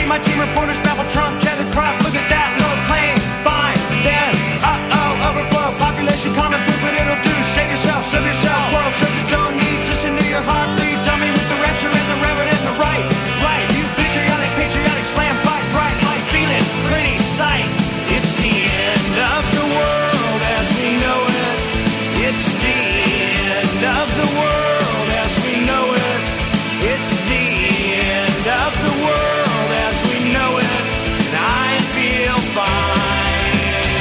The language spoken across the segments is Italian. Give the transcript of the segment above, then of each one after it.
See my team reporters babble Trump, Kevin Crop, look at that, no plane, fine, then, overflow, population, common food, but it'll do, save yourself, serve yourself, world serves its own needs, listen to your heartbeat, dummy with the rapture and the reverend and the right, you patriotic, slam, fight, bright, light, feeling, pretty sight, it's the end of the world as we know it, it's the end of the world as we know it, it's the end of the world as we know it, and I feel fine.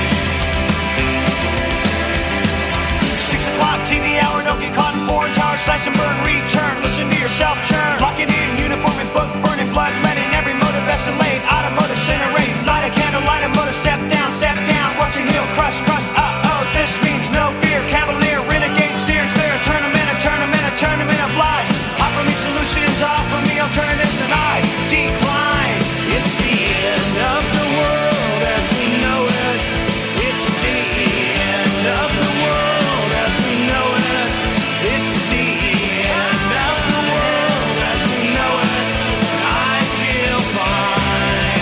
6 o'clock TV hour, don't get caught in foreign tower, slash and burn, return, listen to yourself churn, locking in, uniform and book, burning blood, letting every motive escalate, automotive incinerate, light a candle, light a motor, step down, watching heel crush, this means no fear, cavalier, renegade, steer clear, tournament of lies, offer me solutions, offer me alternatives, and I decline. It's the end of the world as we know it, it's the end of the world as we know it, it's the end of the world as we know it, and I feel fine.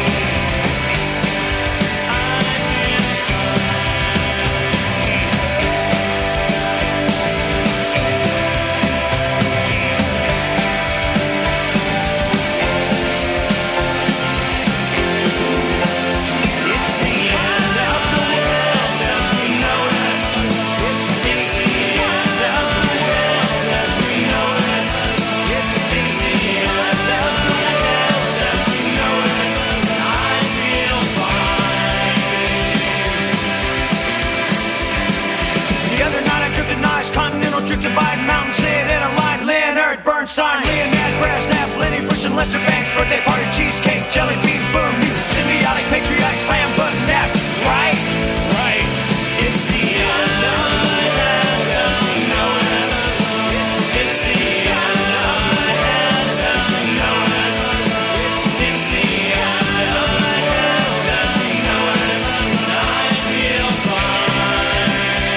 Drifted by mountain, sit in a line, Leonard Bernstein, Leonid Brezhnev, Lenny Bruce and Lester Banks, birthday party, cheesecake, jelly bean, boom, symbiotic, patriotic, slam, button, that, right, it's the end of the world as we know it, it's the end of the world as we know it, it's the end of the world as we know it, and I feel fine.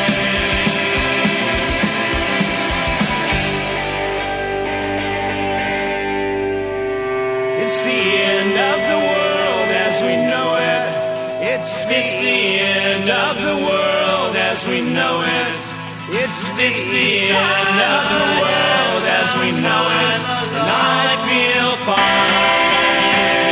It's the end of the world as we know it. It's the end of the world as we know it. It's the end of the world as we know it. And I feel fine.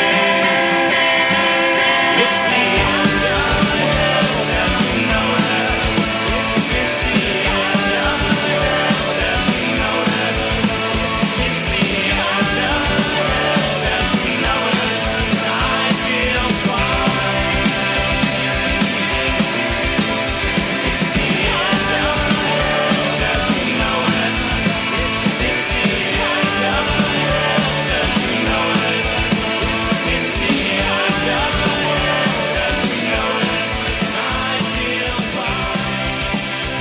It's the end of the world as we know it. It's the end of the world as we know it. It's the end of the world as we know it. And I feel fine. It's the end of the world as we know it. It's the end of the world as we know it. It's the end of the world as we know it. And I feel fine.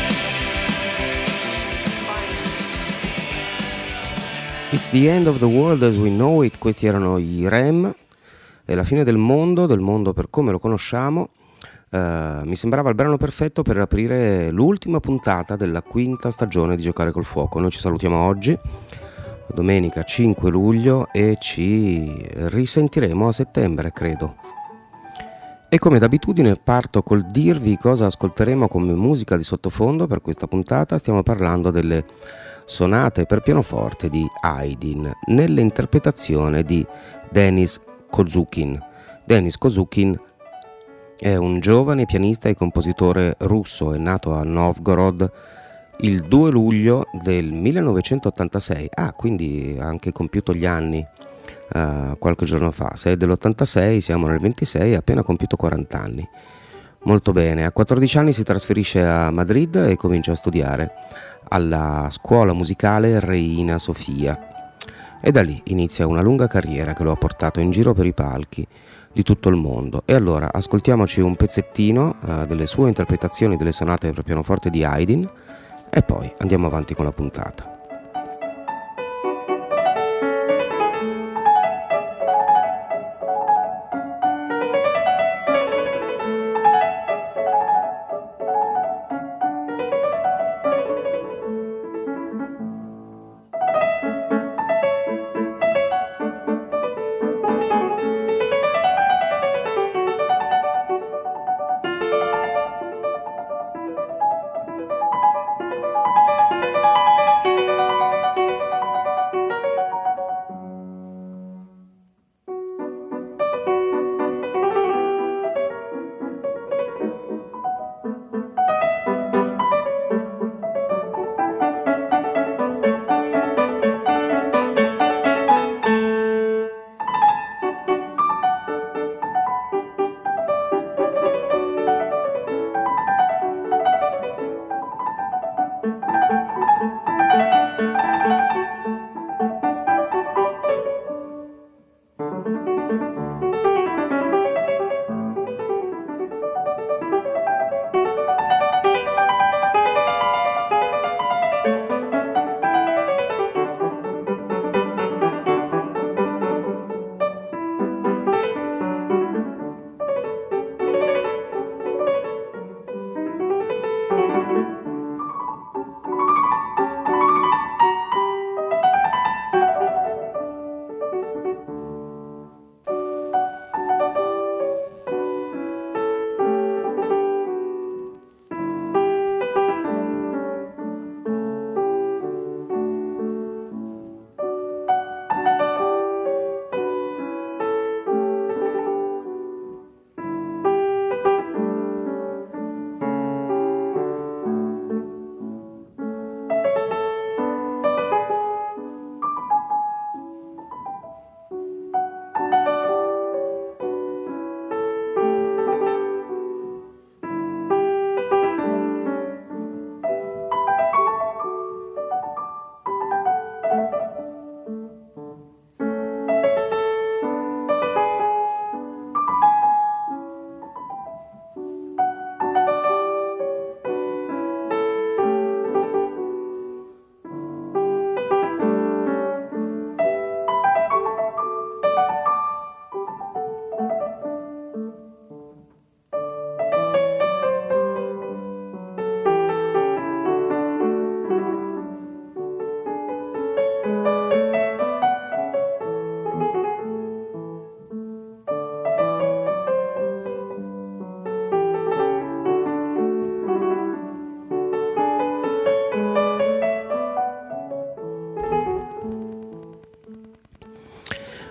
It's the end of the world as we know it. Questi erano i Rem. È la fine del mondo per come lo conosciamo. Mi sembrava il brano perfetto per aprire l'ultima puntata della quinta stagione di Giocare col Fuoco. Noi ci salutiamo oggi, domenica 5 luglio, e ci risentiremo a settembre, credo. E come d'abitudine parto col dirvi cosa ascolteremo come musica di sottofondo per questa puntata. Stiamo parlando delle sonate per pianoforte di Haydn nell'interpretazione di Denis Kozukin. Denis Kozukin è un giovane pianista e compositore russo, è nato a Novgorod il 2 luglio del 1986, quindi ha anche compiuto gli anni qualche giorno fa. Se è dell'86, siamo nel 26, ha appena compiuto 40 anni. Molto bene, a 14 anni si trasferisce a Madrid e comincia a studiare alla scuola musicale Reina Sofia, e da lì inizia una lunga carriera che lo ha portato in giro per i palchi di tutto il mondo. E allora ascoltiamoci un pezzettino delle sue interpretazioni delle sonate per pianoforte di Haydn e poi andiamo avanti con la puntata.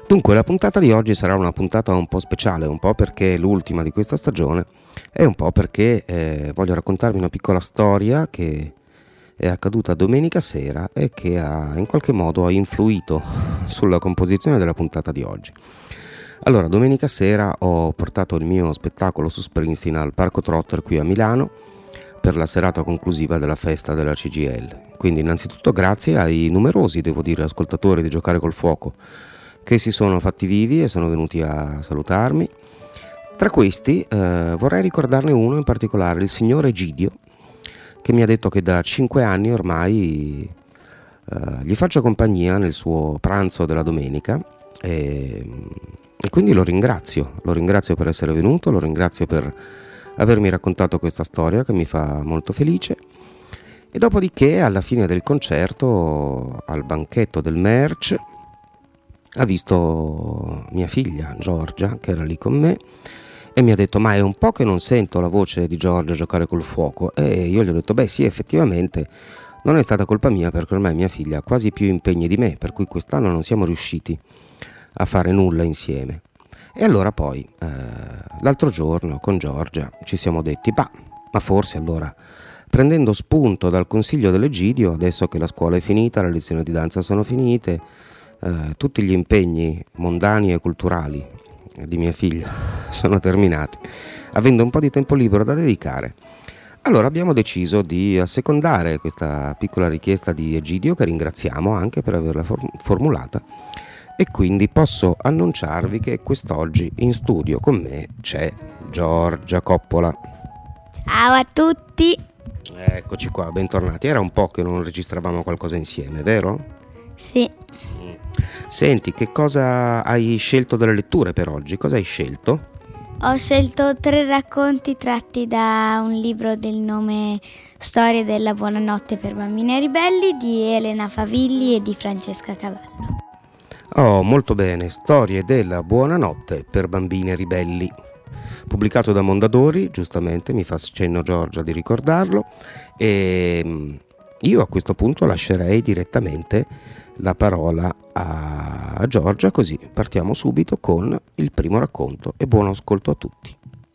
Dunque, la puntata di oggi sarà una puntata un po' speciale, un po' perché è l'ultima di questa stagione e un po' perché voglio raccontarvi una piccola storia che è accaduta domenica sera e che in qualche modo ha influito sulla composizione della puntata di oggi. Allora, domenica sera ho portato il mio spettacolo su Springsteen al Parco Trotter qui a Milano per la serata conclusiva della festa della CGIL. Quindi innanzitutto grazie ai numerosi, devo dire, ascoltatori di Giocare col Fuoco che si sono fatti vivi e sono venuti a salutarmi. Tra questi vorrei ricordarne uno in particolare, il signor Egidio, che mi ha detto che da 5 anni ormai gli faccio compagnia nel suo pranzo della domenica e quindi lo ringrazio per essere venuto, lo ringrazio per avermi raccontato questa storia che mi fa molto felice. E dopodiché alla fine del concerto, al banchetto del merch, ha visto mia figlia Giorgia, che era lì con me, e mi ha detto: ma è un po' che non sento la voce di Giorgia Giocare col Fuoco. E io gli ho detto: beh sì, effettivamente non è stata colpa mia, perché ormai mia figlia ha quasi più impegni di me, per cui quest'anno non siamo riusciti a fare nulla insieme. E allora poi l'altro giorno con Giorgia ci siamo detti: ma forse allora, prendendo spunto dal consiglio dell'Egidio, adesso che la scuola è finita, le lezioni di danza sono finite, tutti gli impegni mondani e culturali di mia figlia sono terminati, avendo un po' di tempo libero da dedicare, allora abbiamo deciso di assecondare questa piccola richiesta di Egidio, che ringraziamo anche per averla formulata, e quindi posso annunciarvi che quest'oggi in studio con me c'è Giorgia Coppola. Ciao a tutti. Eccoci qua, bentornati. Era un po' che non registravamo qualcosa insieme, vero? Sì. Senti, che cosa hai scelto delle letture per oggi? Cosa hai scelto? Ho scelto 3 racconti tratti da un libro del nome Storie della buonanotte per bambini ribelli di Elena Favilli e di Francesca Cavallo. Oh, molto bene, Storie della buonanotte per bambini ribelli, pubblicato da Mondadori, giustamente mi fa cenno Giorgia di ricordarlo, e io a questo punto lascerei direttamente la parola a Giorgia, così partiamo subito con il primo racconto e buon ascolto a tutti.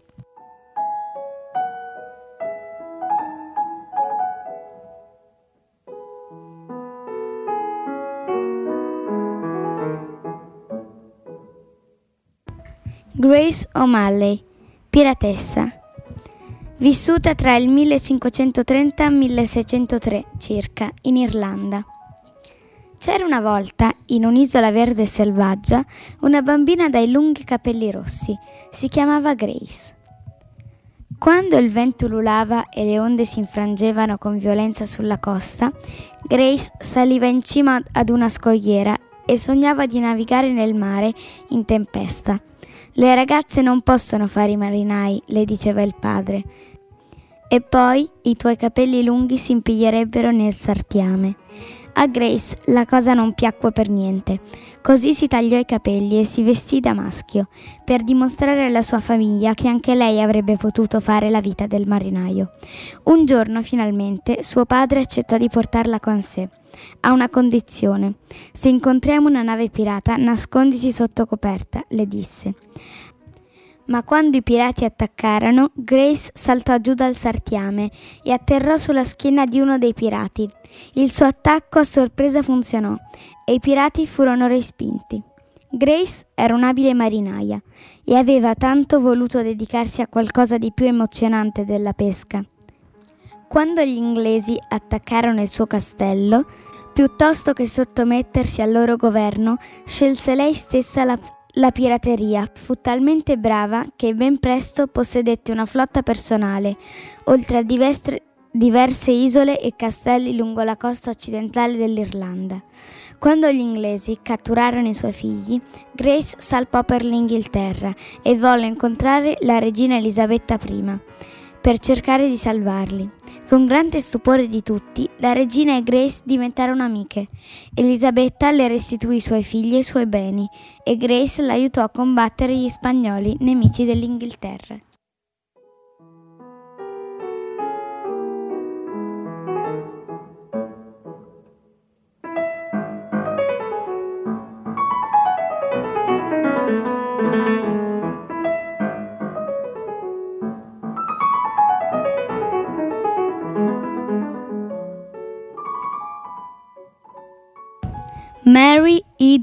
Grace O'Malley, piratessa. Vissuta tra il 1530 e il 1603 circa in Irlanda. C'era una volta, in un'isola verde e selvaggia, una bambina dai lunghi capelli rossi. Si chiamava Grace. Quando il vento ululava e le onde si infrangevano con violenza sulla costa, Grace saliva in cima ad una scogliera e sognava di navigare nel mare in tempesta. Le ragazze non possono fare i marinai, le diceva il padre. E poi i tuoi capelli lunghi si impiglierebbero nel sartiame. A Grace la cosa non piacque per niente, così si tagliò i capelli e si vestì da maschio, per dimostrare alla sua famiglia che anche lei avrebbe potuto fare la vita del marinaio. Un giorno, finalmente, suo padre accettò di portarla con sé, a una condizione. Se incontriamo una nave pirata, nasconditi sotto coperta, le disse. Ma quando i pirati attaccarono, Grace saltò giù dal sartiame e atterrò sulla schiena di uno dei pirati. Il suo attacco a sorpresa funzionò e i pirati furono respinti. Grace era un'abile marinaia e aveva tanto voluto dedicarsi a qualcosa di più emozionante della pesca. Quando gli inglesi attaccarono il suo castello, piuttosto che sottomettersi al loro governo, scelse lei stessa la pirateria. Fu talmente brava che ben presto possedette una flotta personale, oltre a diverse isole e castelli lungo la costa occidentale dell'Irlanda. Quando gli inglesi catturarono i suoi figli, Grace salpò per l'Inghilterra e volle incontrare la regina Elisabetta I per cercare di salvarli. Con grande stupore di tutti, la regina e Grace diventarono amiche. Elisabetta le restituì i suoi figli e i suoi beni e Grace l'aiutò a combattere gli spagnoli, nemici dell'Inghilterra.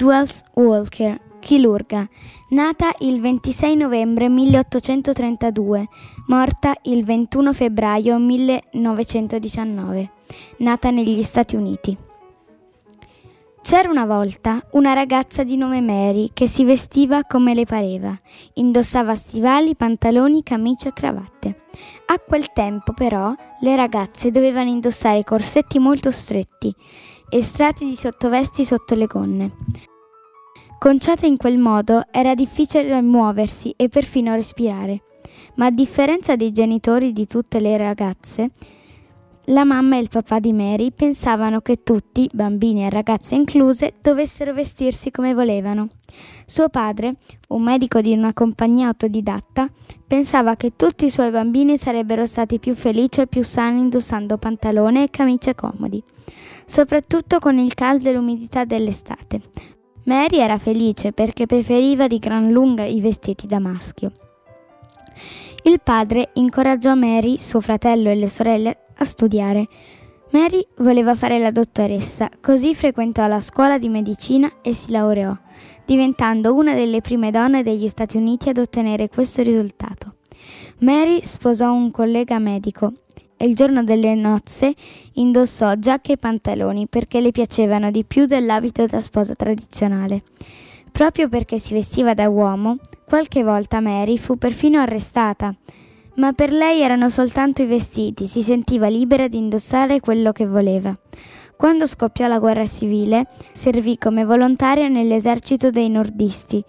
Edwards Walker, chirurga, nata il 26 novembre 1832, morta il 21 febbraio 1919, nata negli Stati Uniti. C'era una volta una ragazza di nome Mary che si vestiva come le pareva, indossava stivali, pantaloni, camicie e cravatte. A quel tempo però le ragazze dovevano indossare corsetti molto stretti e strati di sottovesti sotto le gonne. Conciate in quel modo era difficile muoversi e perfino respirare, ma a differenza dei genitori di tutte le ragazze, la mamma e il papà di Mary pensavano che tutti, bambini e ragazze incluse, dovessero vestirsi come volevano. Suo padre, un medico di una compagnia autodidatta, pensava che tutti i suoi bambini sarebbero stati più felici e più sani indossando pantalone e camicie comodi, soprattutto con il caldo e l'umidità dell'estate. Mary era felice perché preferiva di gran lunga i vestiti da maschio. Il padre incoraggiò Mary, suo fratello e le sorelle a studiare. Mary voleva fare la dottoressa, così frequentò la scuola di medicina e si laureò, diventando una delle prime donne degli Stati Uniti ad ottenere questo risultato. Mary sposò un collega medico e il giorno delle nozze indossò giacche e pantaloni perché le piacevano di più dell'abito da sposa tradizionale. Proprio perché si vestiva da uomo, qualche volta Mary fu perfino arrestata, ma per lei erano soltanto i vestiti, si sentiva libera di indossare quello che voleva. Quando scoppiò la guerra civile, servì come volontaria nell'esercito dei nordisti.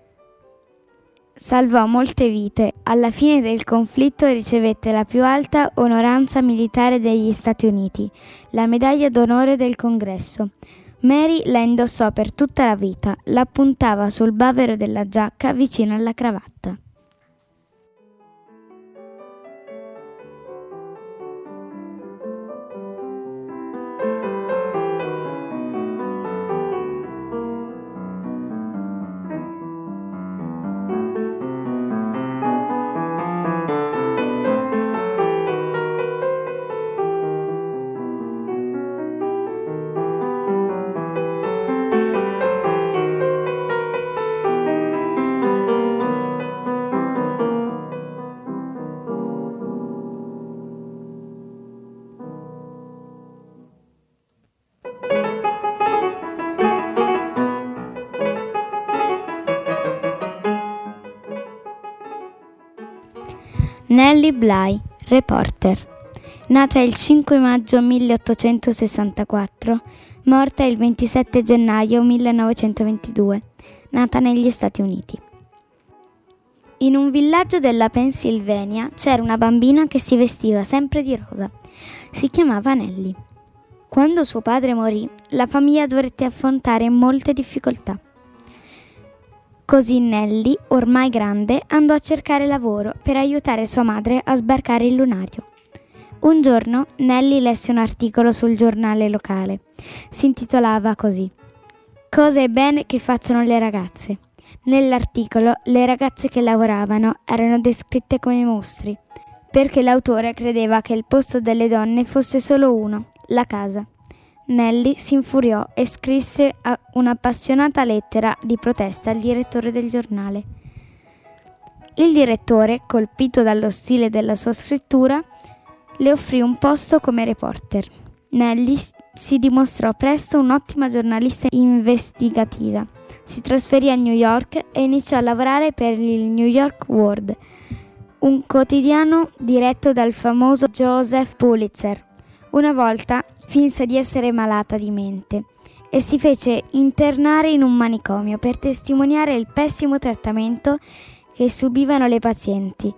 Salvò molte vite. Alla fine del conflitto ricevette la più alta onoranza militare degli Stati Uniti, la medaglia d'onore del Congresso. Mary la indossò per tutta la vita, la puntava sul bavero della giacca vicino alla cravatta. Nellie Bly, reporter, nata il 5 maggio 1864, morta il 27 gennaio 1922, nata negli Stati Uniti. In un villaggio della Pennsylvania c'era una bambina che si vestiva sempre di rosa. Si chiamava Nellie. Quando suo padre morì, la famiglia dovette affrontare molte difficoltà. Così Nellie, ormai grande, andò a cercare lavoro per aiutare sua madre a sbarcare il lunario. Un giorno Nellie lesse un articolo sul giornale locale. Si intitolava così: Cose e bene che facciano le ragazze. Nell'articolo le ragazze che lavoravano erano descritte come mostri, perché l'autore credeva che il posto delle donne fosse solo uno, la casa. Nellie si infuriò e scrisse un'appassionata lettera di protesta al direttore del giornale. Il direttore, colpito dallo stile della sua scrittura, le offrì un posto come reporter. Nellie si dimostrò presto un'ottima giornalista investigativa. Si trasferì a New York e iniziò a lavorare per il New York World, un quotidiano diretto dal famoso Joseph Pulitzer. Una volta finse di essere malata di mente e si fece internare in un manicomio per testimoniare il pessimo trattamento che subivano le pazienti.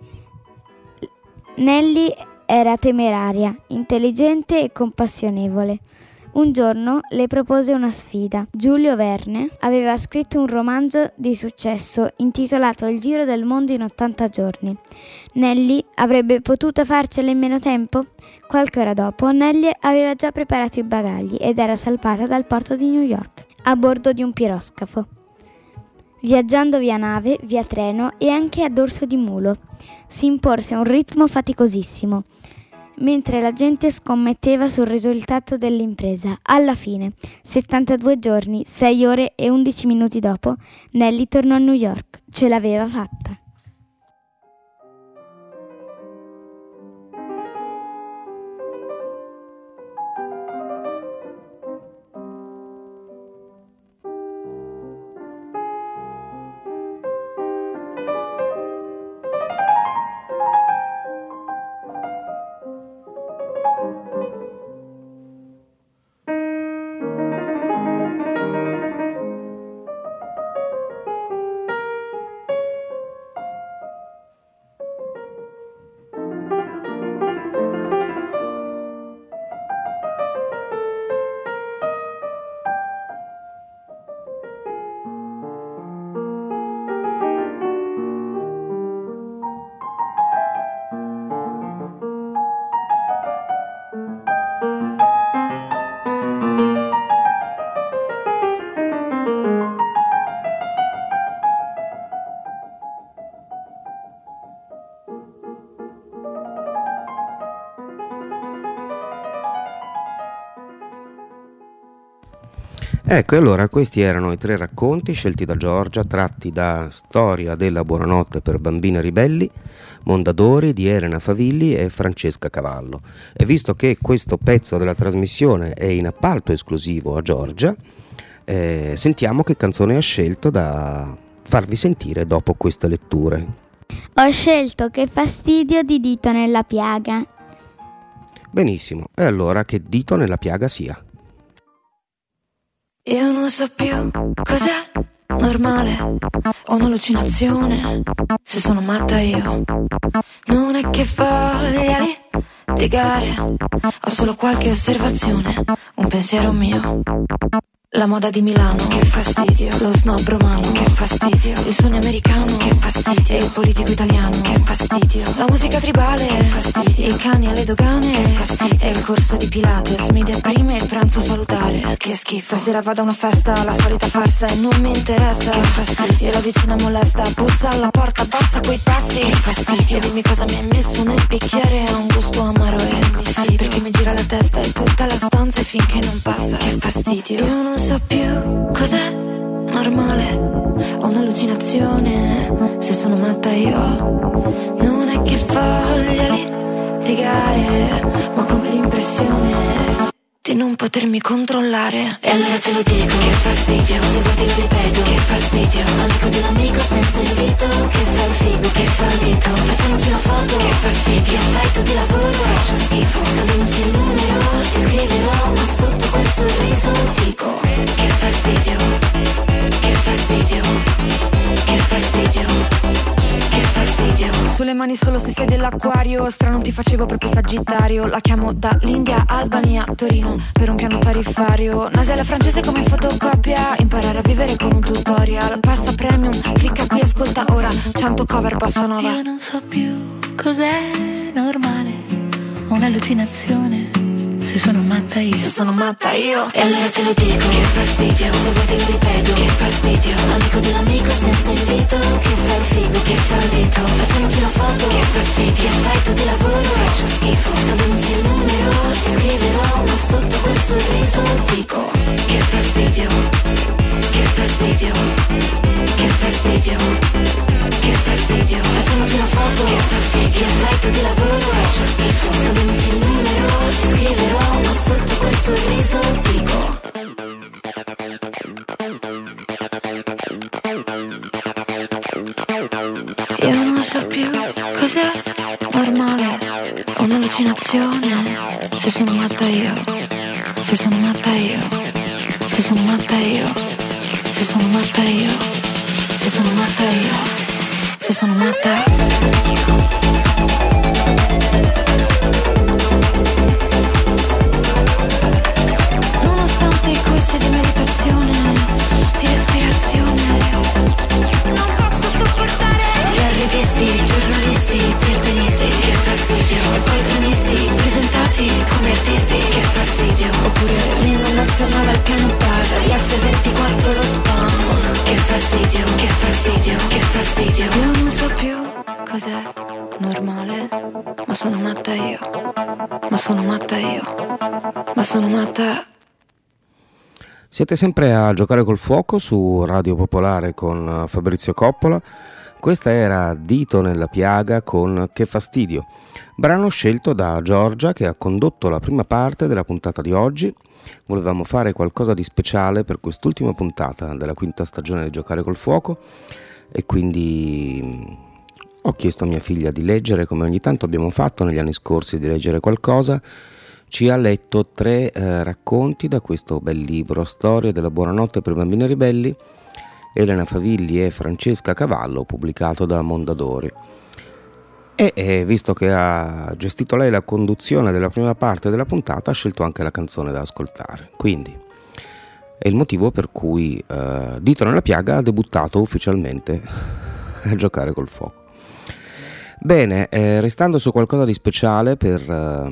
Nellie era temeraria, intelligente e compassionevole. Un giorno le propose una sfida. Giulio Verne aveva scritto un romanzo di successo intitolato Il giro del mondo in 80 giorni. Nellie avrebbe potuto farcela in meno tempo? Qualche ora dopo, Nellie aveva già preparato i bagagli ed era salpata dal porto di New York, a bordo di un piroscafo, viaggiando via nave, via treno e anche a dorso di mulo. Si imporse un ritmo faticosissimo, mentre la gente scommetteva sul risultato dell'impresa. Alla fine, 72 giorni, 6 ore e 11 minuti dopo, Nelly tornò a New York. Ce l'aveva fatta. Ecco, e allora questi erano i 3 racconti scelti da Giorgia, tratti da Storia della buonanotte per bambine ribelli, Mondadori di Elena Favilli e Francesca Cavallo. E visto che questo pezzo della trasmissione è in appalto esclusivo a Giorgia, sentiamo che canzone ha scelto da farvi sentire dopo queste letture. Ho scelto Che fastidio di Dito nella piaga. Benissimo, e allora che dito nella piaga sia. Io non so più cos'è normale o un'allucinazione, se sono matta io. Non è che voglia litigare, ho solo qualche osservazione, un pensiero mio. La moda di Milano, che fastidio. Lo snob romano, che fastidio. Il sogno americano, che fastidio. E il politico italiano, che fastidio. La musica tribale, che fastidio. I cani alle dogane, che fastidio. E il corso di Pilates, media prima e il pranzo salutare, che schifo. Stasera vado a una festa, la solita farsa e non mi interessa, che fastidio. E la vicina molesta, bussa alla porta, basta quei passi, che fastidio. E dimmi cosa mi hai messo nel bicchiere, ha un gusto amaro e mi fido, perché mi gira la testa e tutta la stanza e finché non passa, che fastidio. Io non so più cos'è normale o un'allucinazione, se sono matta io. Non è che voglia litigare, ma come l'impressione di non potermi controllare. E allora te lo dico, che fastidio. Se vuoi te lo ripeto, che fastidio. Amico di un amico senza invito, che fa il figo, che fa il dito. Facciamoci una foto, che fastidio. Che fai tu di lavoro, faccio schifo. Scambiamoci il numero, ti scriverò, ma sotto quel sorriso dico, che fastidio. Che fastidio. Che fastidio. Che fastidio. Sulle mani solo se sei dell'acquario, strano ti facevo proprio Sagittario. La chiamo dall'India, Albania, Torino, per un piano tariffario. Nasale francese come in fotocopia, imparare a vivere con un tutorial. Passa premium, clicca qui, ascolta ora 100 cover bossa nova. Io non so più cos'è normale, un'allucinazione, se sono matta io. Se sono matta io. E allora te lo dico, che fastidio. Se vuoi te lo ripeto, che fastidio. Amico di un amico senza invito, che fa il figo, che fa il dito. Facciamoci la foto, che fastidio. Che fai tu di lavoro, faccio schifo. Scambiamoci il numero, ti scriverò, ma sotto quel sorriso dico, che fastidio. Che fastidio. Che fastidio. Che fastidio. Facciamoci la foto, che fastidio. Che fai tu di lavoro, faccio schifo. Scambiamoci il numero, ti scriverò, ma sotto quel sorriso dico, io non so più cos'è normale o un'allucinazione, se sono matta io. Se sono matta io. Se sono matta io. Se sono matta io. Se sono matta io. Se sono matta. Corsi di meditazione, di respirazione, non posso sopportare gli arrivisti, giornalisti, perbenisti, che fastidio. E poi tronisti, presentati come artisti, che fastidio. Oppure l'inno nazionale al piano bar, gli F24 lo spam, che fastidio, che fastidio, che fastidio. Io non so più cos'è normale, ma sono matta io, ma sono matta io, ma sono matta. Siete sempre a Giocare col Fuoco su Radio Popolare con Fabrizio Coppola. Questa era Dito nella piaga con Che fastidio, brano scelto da Giorgia che ha condotto la prima parte della puntata di oggi. Volevamo fare qualcosa di speciale per quest'ultima puntata della quinta stagione di Giocare col Fuoco e quindi ho chiesto a mia figlia di leggere, come ogni tanto abbiamo fatto negli anni scorsi, di leggere qualcosa. Ci ha letto 3 racconti da questo bel libro, Storie della buonanotte per bambini ribelli, Elena Favilli e Francesca Cavallo, pubblicato da Mondadori. E visto che ha gestito lei la conduzione della prima parte della puntata, ha scelto anche la canzone da ascoltare. Quindi è il motivo per cui Dito nella piaga ha debuttato ufficialmente a Giocare col Fuoco. Bene, restando su qualcosa di speciale per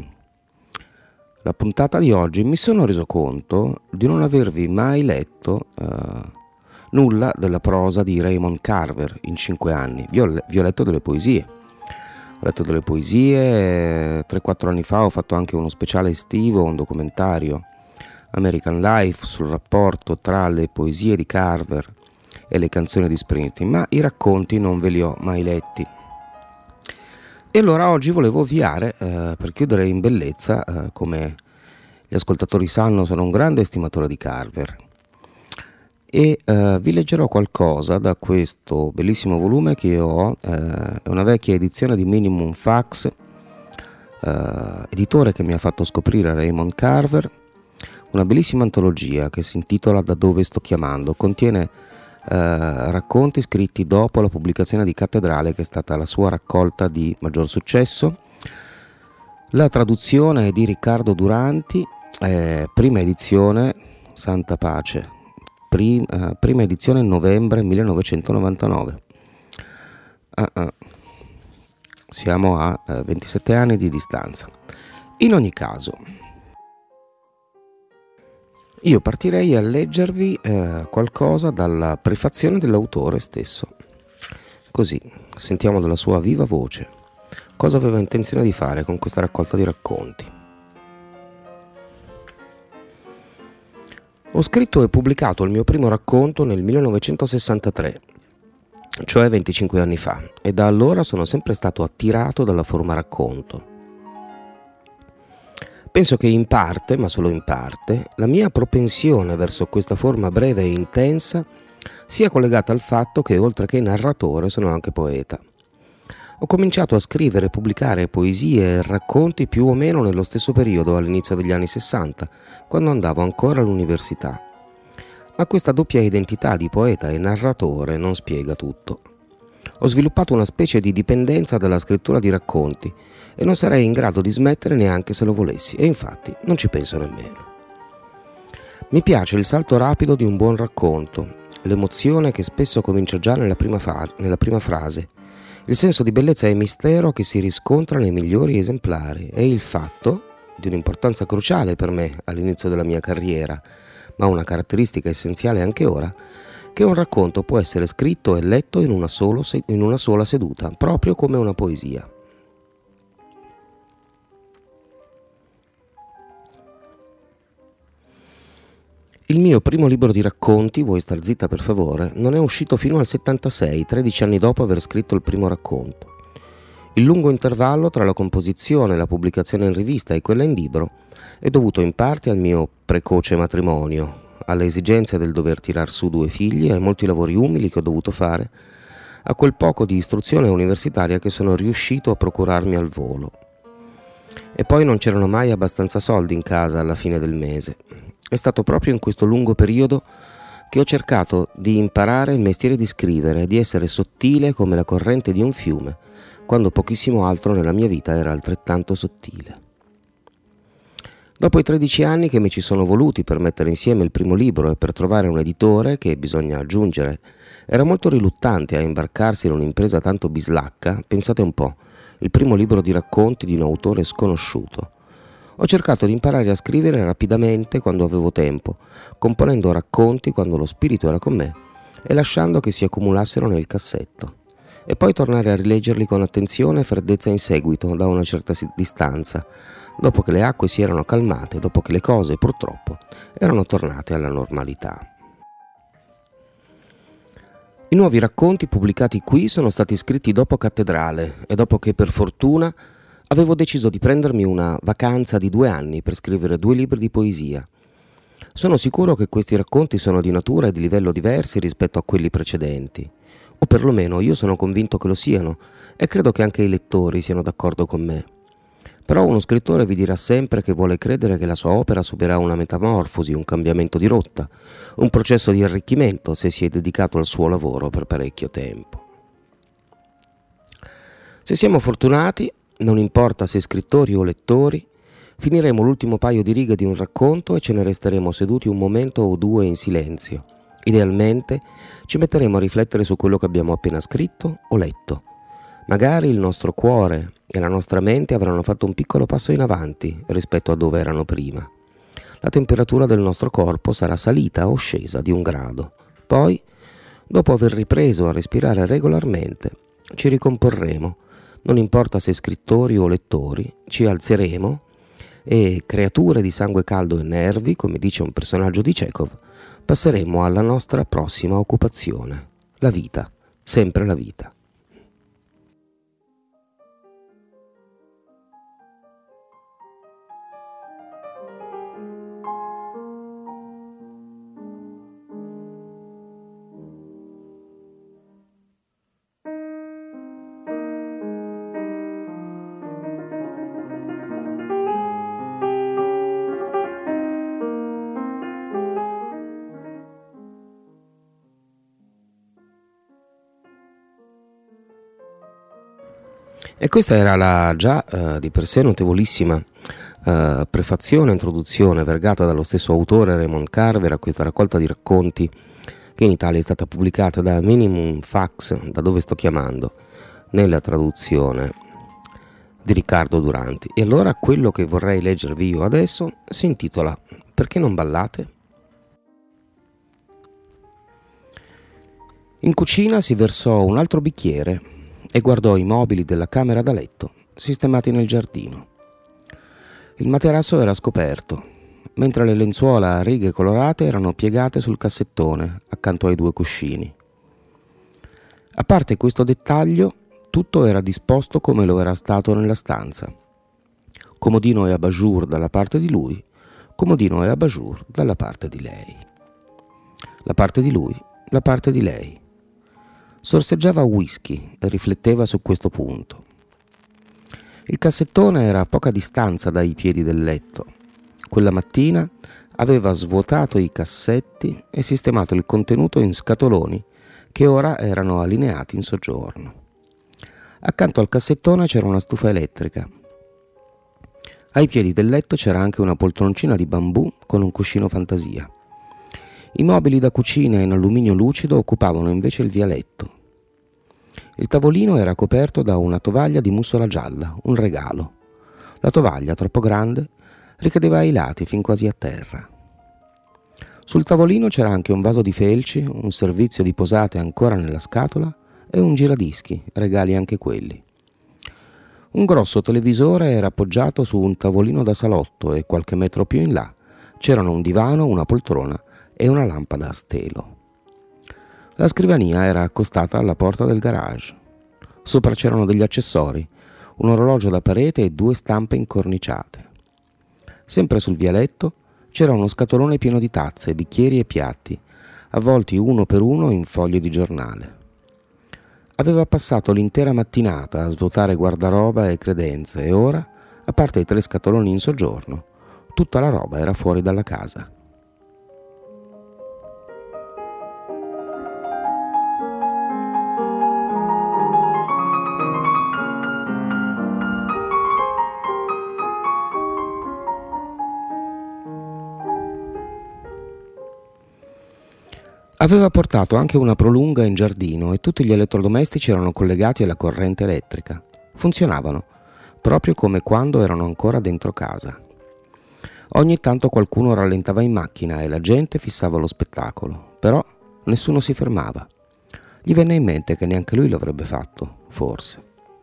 la puntata di oggi, mi sono reso conto di non avervi mai letto nulla della prosa di Raymond Carver in 5 anni. Vi ho letto delle poesie. Ho letto delle poesie, 3-4 anni fa ho fatto anche uno speciale estivo, un documentario, American Life, sul rapporto tra le poesie di Carver e le canzoni di Springsteen, ma i racconti non ve li ho mai letti. E allora oggi volevo ovviare, per chiudere in bellezza, come gli ascoltatori sanno, sono un grande estimatore di Carver. E vi leggerò qualcosa da questo bellissimo volume che io ho, è una vecchia edizione di Minimum Fax, editore che mi ha fatto scoprire Raymond Carver, una bellissima antologia che si intitola Da dove sto chiamando, contiene racconti scritti dopo la pubblicazione di Cattedrale, che è stata la sua raccolta di maggior successo. La traduzione è di Riccardo Duranti, prima edizione, santa pace, prima edizione novembre 1999. Siamo a 27 anni di distanza. In ogni caso, io partirei a leggervi qualcosa dalla prefazione dell'autore stesso. Così sentiamo dalla sua viva voce cosa aveva intenzione di fare con questa raccolta di racconti. Ho scritto e pubblicato il mio primo racconto nel 1963, cioè 25 anni fa, e da allora sono sempre stato attirato dalla forma racconto. Penso che in parte, ma solo in parte, la mia propensione verso questa forma breve e intensa sia collegata al fatto che, oltre che narratore, sono anche poeta. Ho cominciato a scrivere e pubblicare poesie e racconti più o meno nello stesso periodo, all'inizio degli anni 60, quando andavo ancora all'università. Ma questa doppia identità di poeta e narratore non spiega tutto. Ho sviluppato una specie di dipendenza dalla scrittura di racconti e non sarei in grado di smettere neanche se lo volessi, e infatti non ci penso nemmeno. Mi piace il salto rapido di un buon racconto, l'emozione che spesso comincia già nella prima frase, il senso di bellezza e mistero che si riscontra nei migliori esemplari e il fatto, di un'importanza cruciale per me all'inizio della mia carriera, ma una caratteristica essenziale anche ora, che un racconto può essere scritto e letto in una sola seduta, proprio come una poesia. Il mio primo libro di racconti, Vuoi star zitta per favore, non è uscito fino al 76, 13 anni dopo aver scritto il primo racconto. Il lungo intervallo tra la composizione e la pubblicazione in rivista e quella in libro è dovuto in parte al mio precoce matrimonio, alle esigenze del dover tirar su 2 figli, ai molti lavori umili che ho dovuto fare, a quel poco di istruzione universitaria che sono riuscito a procurarmi al volo. E poi non c'erano mai abbastanza soldi in casa alla fine del mese. È stato proprio in questo lungo periodo che ho cercato di imparare il mestiere di scrivere e di essere sottile come la corrente di un fiume, quando pochissimo altro nella mia vita era altrettanto sottile. Dopo i 13 anni che mi ci sono voluti per mettere insieme il primo libro e per trovare un editore che, bisogna aggiungere, era molto riluttante a imbarcarsi in un'impresa tanto bislacca, pensate un po', il primo libro di racconti di un autore sconosciuto, ho cercato di imparare a scrivere rapidamente quando avevo tempo, componendo racconti quando lo spirito era con me e lasciando che si accumulassero nel cassetto. e poi tornare a rileggerli con attenzione e freddezza in seguito, da una certa distanza, dopo che le acque si erano calmate, dopo che le cose, purtroppo, erano tornate alla normalità. I nuovi racconti pubblicati qui sono stati scritti dopo cattedrale e dopo che, per fortuna, avevo deciso di prendermi una vacanza di 2 anni per scrivere 2 libri di poesia. Sono sicuro che questi racconti sono di natura e di livello diversi rispetto a quelli precedenti, o perlomeno io sono convinto che lo siano, e credo che anche i lettori siano d'accordo con me. Però uno scrittore vi dirà sempre che vuole credere che la sua opera subirà una metamorfosi, un cambiamento di rotta, un processo di arricchimento se si è dedicato al suo lavoro per parecchio tempo. Se siamo fortunati, non importa se scrittori o lettori, finiremo l'ultimo paio di righe di un racconto e ce ne resteremo seduti un momento o 2 in silenzio. Idealmente ci metteremo a riflettere su quello che abbiamo appena scritto o letto. Magari il nostro cuore e la nostra mente avranno fatto un piccolo passo in avanti rispetto a dove erano prima. La temperatura del nostro corpo sarà salita o scesa di 1 grado. Poi, dopo aver ripreso a respirare regolarmente, ci ricomporremo. Non importa se scrittori o lettori, ci alzeremo e, creature di sangue caldo e nervi, come dice un personaggio di Chekhov, passeremo alla nostra prossima occupazione, la vita, sempre la vita. E questa era la già di per sé notevolissima prefazione, introduzione vergata dallo stesso autore Raymond Carver a questa raccolta di racconti che in Italia è stata pubblicata da Minimum Fax, da dove sto chiamando, nella traduzione di Riccardo Duranti. E allora quello che vorrei leggervi io adesso si intitola Perché non ballate? In cucina si versò un altro bicchiere e guardò i mobili della camera da letto sistemati nel giardino. Il materasso era scoperto, mentre le lenzuola a righe colorate erano piegate sul cassettone accanto ai 2 cuscini. A parte questo dettaglio, tutto era disposto come lo era stato nella stanza. Comodino e abajur dalla parte di lui, comodino e abajur dalla parte di lei. La parte di lui, la parte di lei. Sorseggiava whisky e rifletteva su questo punto. Il cassettone era a poca distanza dai piedi del letto. Quella mattina aveva svuotato i cassetti e sistemato il contenuto in scatoloni che ora erano allineati in soggiorno. Accanto al cassettone c'era una stufa elettrica. Ai piedi del letto c'era anche una poltroncina di bambù con un cuscino fantasia. I mobili da cucina in alluminio lucido occupavano invece il vialetto. Il tavolino era coperto da una tovaglia di mussola gialla, un regalo. La tovaglia, troppo grande, ricadeva ai lati fin quasi a terra. Sul tavolino c'era anche un vaso di felci, un servizio di posate ancora nella scatola e un giradischi, regali anche quelli. Un grosso televisore era appoggiato su un tavolino da salotto e qualche metro più in là c'erano un divano, una poltrona e una lampada a stelo. La scrivania era accostata alla porta del garage. Sopra c'erano degli accessori, un orologio da parete e 2 stampe incorniciate. Sempre sul vialetto c'era uno scatolone pieno di tazze, bicchieri e piatti, avvolti uno per uno in fogli di giornale. Aveva passato l'intera mattinata a svuotare guardaroba e credenze e ora, a parte i 3 scatoloni in soggiorno, tutta la roba era fuori dalla casa. Aveva portato anche una prolunga in giardino e tutti gli elettrodomestici erano collegati alla corrente elettrica. Funzionavano, proprio come quando erano ancora dentro casa. Ogni tanto qualcuno rallentava in macchina e la gente fissava lo spettacolo, però nessuno si fermava. Gli venne in mente che neanche lui lo avrebbe fatto, forse.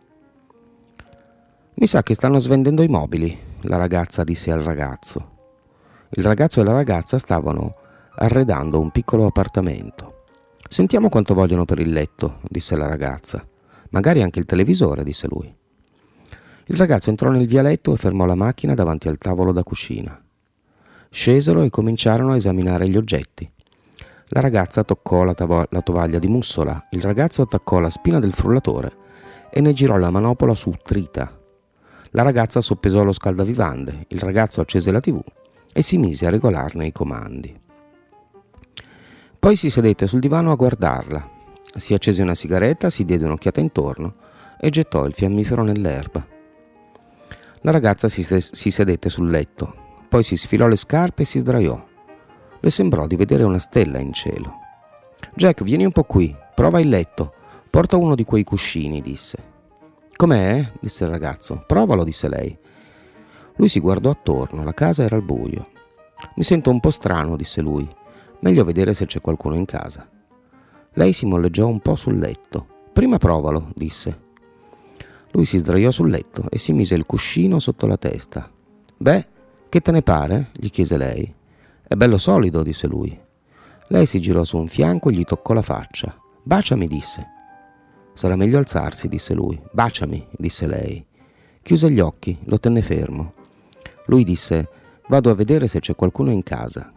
«Mi sa che stanno svendendo i mobili», la ragazza disse al ragazzo. Il ragazzo e la ragazza stavano arredando un piccolo appartamento. «Sentiamo quanto vogliono per il letto», disse la ragazza. «Magari anche il televisore», disse lui. Il ragazzo entrò nel vialetto e fermò la macchina davanti al tavolo da cucina. Scesero e cominciarono a esaminare gli oggetti. La ragazza toccò la tovaglia di mussola, il ragazzo attaccò la spina del frullatore e ne girò la manopola su trita. La ragazza soppesò lo scaldavivande, il ragazzo accese la TV e si mise a regolarne i comandi. Poi si sedette sul divano a guardarla. Si accese una sigaretta, si diede un'occhiata intorno e gettò il fiammifero nell'erba. La ragazza si sedette sul letto, poi si sfilò le scarpe e si sdraiò. Le sembrò di vedere una stella in cielo. «Jack, vieni un po' qui, prova il letto, porta uno di quei cuscini», disse. «Com'è?» disse il ragazzo. «Provalo», disse lei. Lui si guardò attorno, la casa era al buio. «Mi sento un po' strano», disse lui. «Meglio vedere se c'è qualcuno in casa». Lei si molleggiò un po' sul letto. «Prima provalo», disse. Lui si sdraiò sul letto e si mise il cuscino sotto la testa. «Beh, che te ne pare?» gli chiese lei. «È bello solido», disse lui. Lei si girò su un fianco e gli toccò la faccia. «Baciami», disse. «Sarà meglio alzarsi», disse lui. «Baciami», disse lei. Chiuse gli occhi, lo tenne fermo. Lui disse: «Vado a vedere se c'è qualcuno in casa».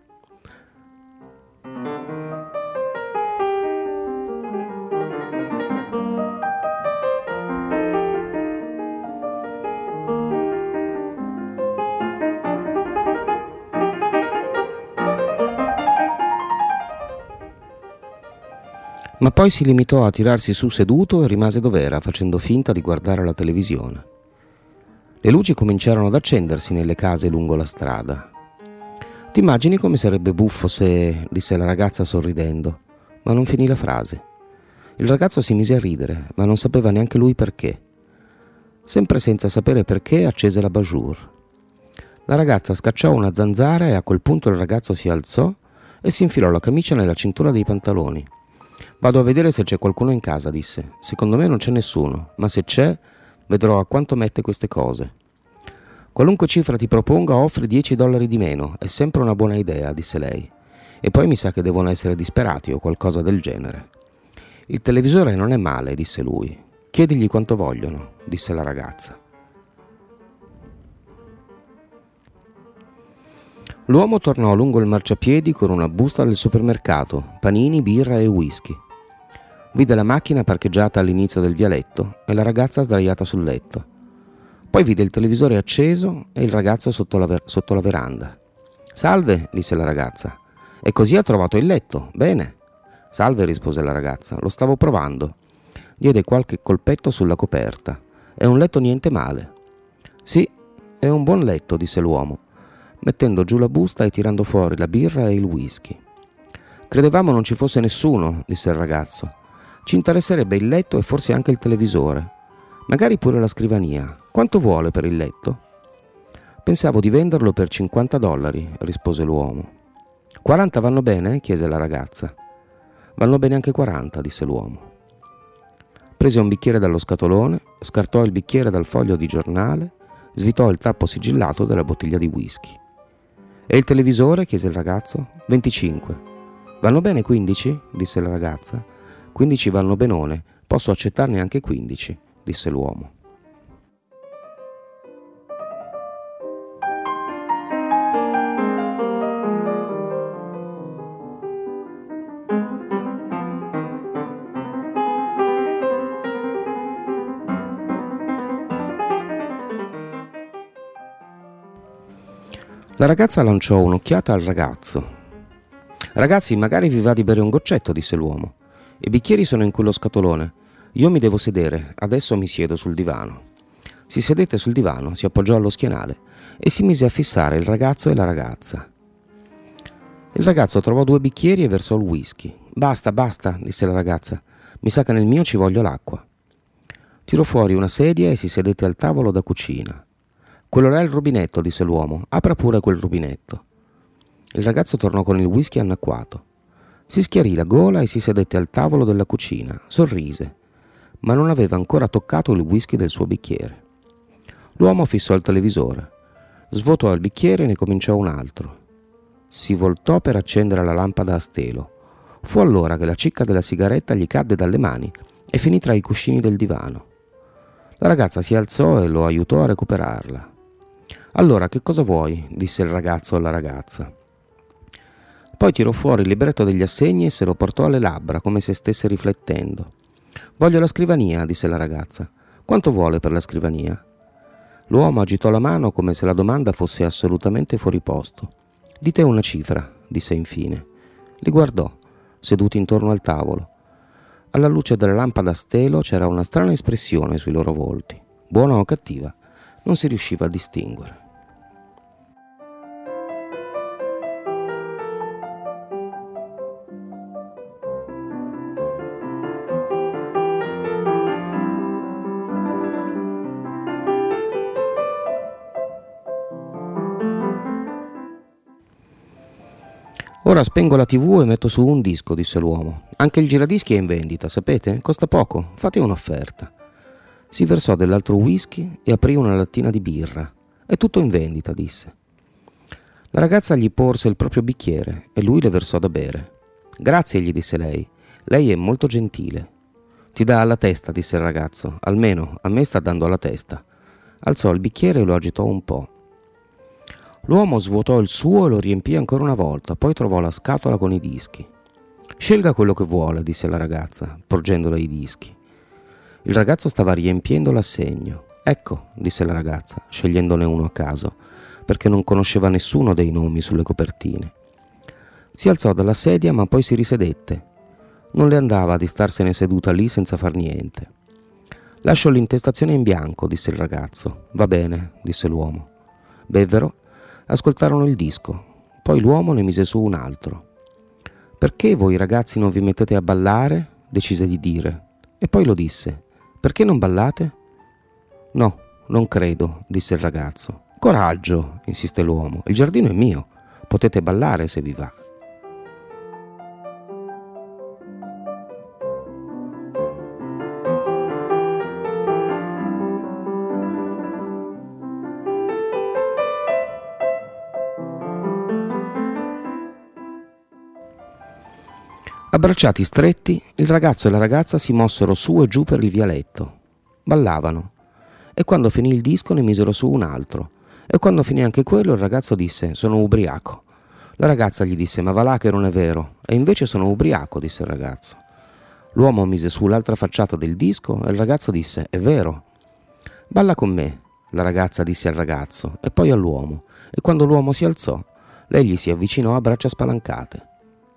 Ma poi si limitò a tirarsi su seduto e rimase dov'era, facendo finta di guardare la televisione. Le luci cominciarono ad accendersi nelle case lungo la strada. «Ti immagini come sarebbe buffo se...» disse la ragazza sorridendo, ma non finì la frase. Il ragazzo si mise a ridere, ma non sapeva neanche lui perché. Sempre senza sapere perché, accese la bajour. La ragazza scacciò una zanzara e a quel punto il ragazzo si alzò e si infilò la camicia nella cintura dei pantaloni. «Vado a vedere se c'è qualcuno in casa», disse. «Secondo me non c'è nessuno, ma se c'è, vedrò a quanto mette queste cose». «Qualunque cifra ti proponga, offri $10 di meno, è sempre una buona idea», disse lei. «E poi mi sa che devono essere disperati o qualcosa del genere». «Il televisore non è male», disse lui. «Chiedigli quanto vogliono», disse la ragazza. L'uomo tornò lungo il marciapiedi con una busta del supermercato, panini, birra e whisky. Vide la macchina parcheggiata all'inizio del vialetto e la ragazza sdraiata sul letto. Poi vide il televisore acceso e il ragazzo sotto la veranda. «Salve», disse la ragazza. «E così ha trovato il letto, bene». «Salve», rispose la ragazza, «lo stavo provando». Diede qualche colpetto sulla coperta. «È un letto niente male». «Sì, è un buon letto», disse l'uomo, mettendo giù la busta e tirando fuori la birra e il whisky. «Credevamo non ci fosse nessuno», disse il ragazzo. «Ci interesserebbe il letto e forse anche il televisore. Magari pure la scrivania. Quanto vuole per il letto?» «Pensavo di venderlo per $50, rispose l'uomo. «40 vanno bene?» chiese la ragazza. «Vanno bene anche 40, disse l'uomo. Prese un bicchiere dallo scatolone, scartò il bicchiere dal foglio di giornale, svitò il tappo sigillato della bottiglia di whisky. «E il televisore?» chiese il ragazzo. «25. Vanno bene 15?» disse la ragazza. «15 vanno benone, posso accettarne anche 15, disse l'uomo. La ragazza lanciò un'occhiata al ragazzo. «Ragazzi, magari vi va di bere un goccetto», disse l'uomo. «I bicchieri sono in quello scatolone. Io mi devo sedere, adesso mi siedo sul divano». Si sedette sul divano, si appoggiò allo schienale e si mise a fissare il ragazzo e la ragazza. Il ragazzo trovò 2 bicchieri e versò il whisky. «Basta, basta», disse la ragazza. «Mi sa che nel mio ci voglio l'acqua». Tirò fuori una sedia e si sedette al tavolo da cucina. «Quello là è il rubinetto», disse l'uomo. «Apra pure quel rubinetto». Il ragazzo tornò con il whisky annacquato. Si schiarì la gola e si sedette al tavolo della cucina, sorrise, ma non aveva ancora toccato il whisky del suo bicchiere. L'uomo fissò il televisore, svuotò il bicchiere e ne cominciò un altro. Si voltò per accendere la lampada a stelo. Fu allora che la cicca della sigaretta gli cadde dalle mani e finì tra i cuscini del divano. La ragazza si alzò e lo aiutò a recuperarla. «Allora, che cosa vuoi?» disse il ragazzo alla ragazza. Poi tirò fuori il libretto degli assegni e se lo portò alle labbra, come se stesse riflettendo. «Voglio la scrivania», disse la ragazza. «Quanto vuole per la scrivania?» L'uomo agitò la mano come se la domanda fosse assolutamente fuori posto. «Dite una cifra», disse infine. Li guardò, seduti intorno al tavolo. Alla luce della lampada a stelo c'era una strana espressione sui loro volti. Buona o cattiva, non si riusciva a distinguere. «Ora spengo la TV e metto su un disco», disse l'uomo. «Anche il giradischi è in vendita, sapete? Costa poco, fate un'offerta». Si versò dell'altro whisky e aprì una lattina di birra. «È tutto in vendita», disse. La ragazza gli porse il proprio bicchiere e lui le versò da bere. «Grazie», gli disse lei. «Lei è molto gentile». «Ti dà alla testa», disse il ragazzo. «Almeno a me sta dando alla testa». Alzò il bicchiere e lo agitò un po'. L'uomo svuotò il suo e lo riempì ancora una volta, poi trovò la scatola con i dischi. «Scelga quello che vuole», disse la ragazza, porgendole i dischi. Il ragazzo stava riempiendo l'assegno. «Ecco», disse la ragazza, scegliendone uno a caso, perché non conosceva nessuno dei nomi sulle copertine. Si alzò dalla sedia, ma poi si risedette. Non le andava di starsene seduta lì senza far niente. «Lascio l'intestazione in bianco», disse il ragazzo. «Va bene», disse l'uomo. Bevvero. Ascoltarono il disco, poi l'uomo ne mise su un altro. «Perché voi ragazzi non vi mettete a ballare?» decise di dire, e poi lo disse. «Perché non ballate?» «No, non credo», disse il ragazzo. «Coraggio», insiste l'uomo, «il giardino è mio, potete ballare se vi va». Abbracciati stretti, il ragazzo e la ragazza si mossero su e giù per il vialetto. Ballavano. E quando finì il disco ne misero su un altro. E quando finì anche quello il ragazzo disse: «Sono ubriaco». La ragazza gli disse: «Ma va là che non è vero». «E invece sono ubriaco», disse il ragazzo. L'uomo mise su l'altra facciata del disco e il ragazzo disse: «È vero». «Balla con me», la ragazza disse al ragazzo e poi all'uomo. E quando l'uomo si alzò, lei gli si avvicinò a braccia spalancate.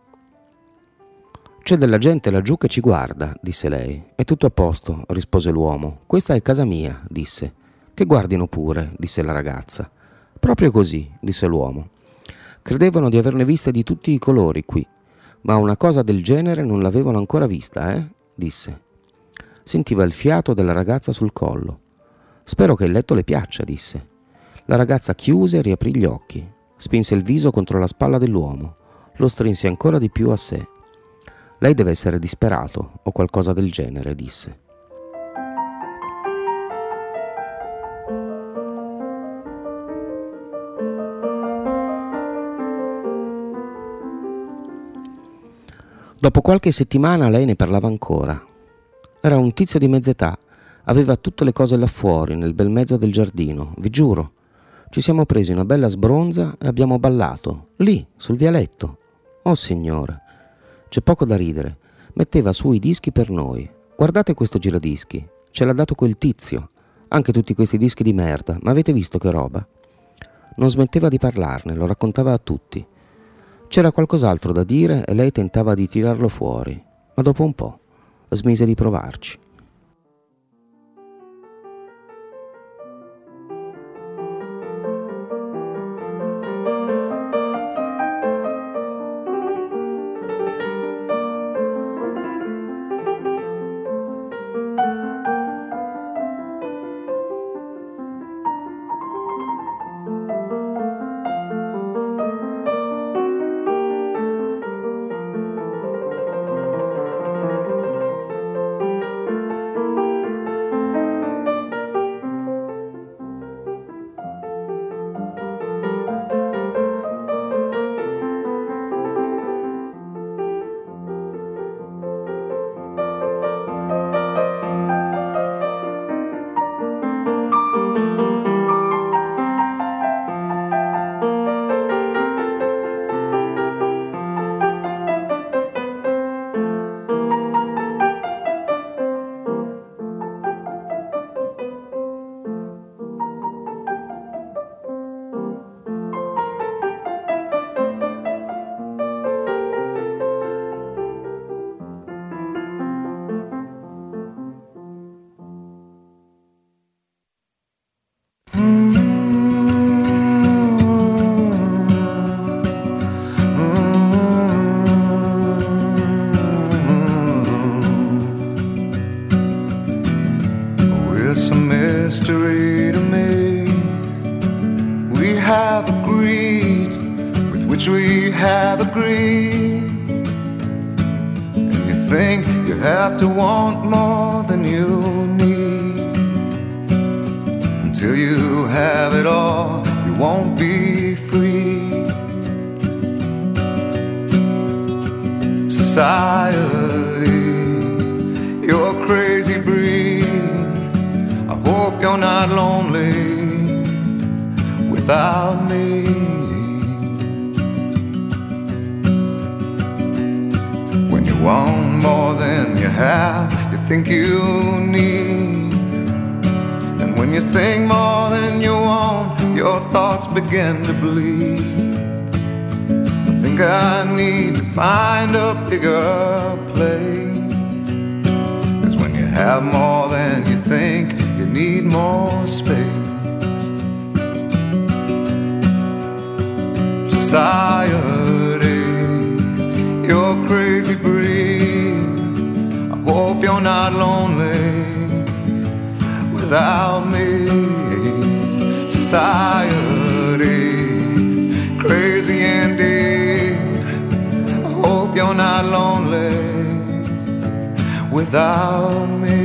«C'è della gente laggiù che ci guarda», disse lei. «È tutto a posto», rispose l'uomo. «Questa è casa mia», disse. «Che guardino pure», disse la ragazza. «Proprio così», disse l'uomo. «Credevano di averne viste di tutti i colori qui, ma una cosa del genere non l'avevano ancora vista, disse. Sentiva il fiato della ragazza sul collo. «Spero che il letto le piaccia», disse. La ragazza chiuse e riaprì gli occhi. Spinse il viso contro la spalla dell'uomo. Lo strinse ancora di più a sé. «Lei deve essere disperato o qualcosa del genere», disse. Dopo qualche settimana lei ne parlava ancora. Era un tizio di mezz'età, aveva tutte le cose là fuori, nel bel mezzo del giardino, vi giuro. Ci siamo presi una bella sbronza e abbiamo ballato, lì, sul vialetto. Oh signore! C'è poco da ridere. Metteva su i dischi per noi. Guardate questo giradischi. Ce l'ha dato quel tizio. Anche tutti questi dischi di merda. Ma avete visto che roba? Non smetteva di parlarne, lo raccontava a tutti. C'era qualcos'altro da dire e lei tentava di tirarlo fuori. Ma dopo un po' smise di provarci. It's a mystery to me. We have agreed with which we have agreed. And you think you have to want more than you need. Until you have it all, you won't be free. Society, you're a crazy breed. I hope you're not lonely without me. When you want more than you have, you think you need. And when you think more than you want, your thoughts begin to bleed. I think I need to find a bigger place. 'Cause when you have more than you think, you need more space. Society, you're a crazy breed. I hope you're not lonely without me. Society, crazy indeed. I hope you're not lonely without me.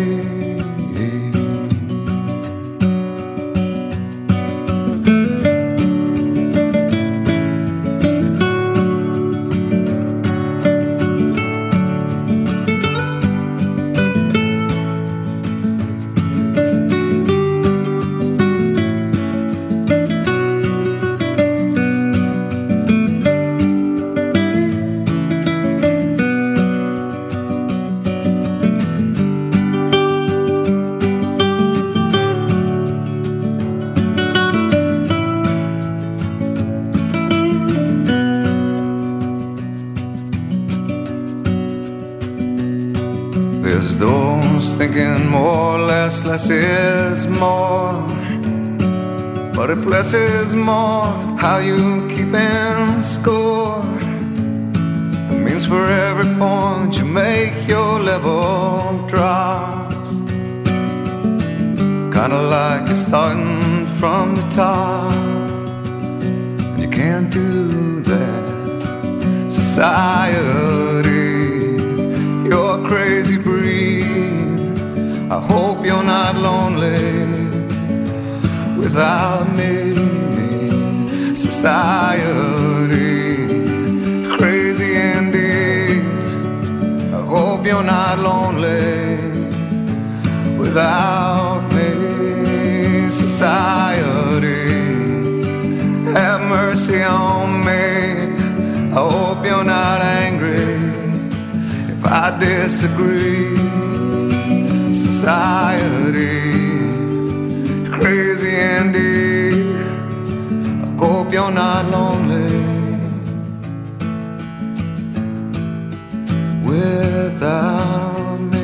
There's those thinking more, less is more. But if less is more, how you keeping score? It means for every point you make, your level drops. Kinda like you're starting from the top, and you can't do that. Society, you're a crazy breed. I hope you're not lonely without me. Society, crazy indeed. I hope you're not lonely without me. Society, have mercy on me. I hope you're not angry if I disagree. Society, crazy indeed. I hope you're not lonely without me.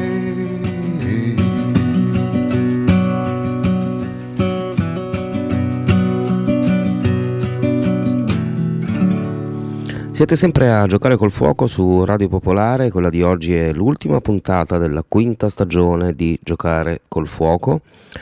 Siete sempre a Giocare col Fuoco su Radio Popolare. Quella di oggi è l'ultima puntata della quinta stagione di Giocare col Fuoco.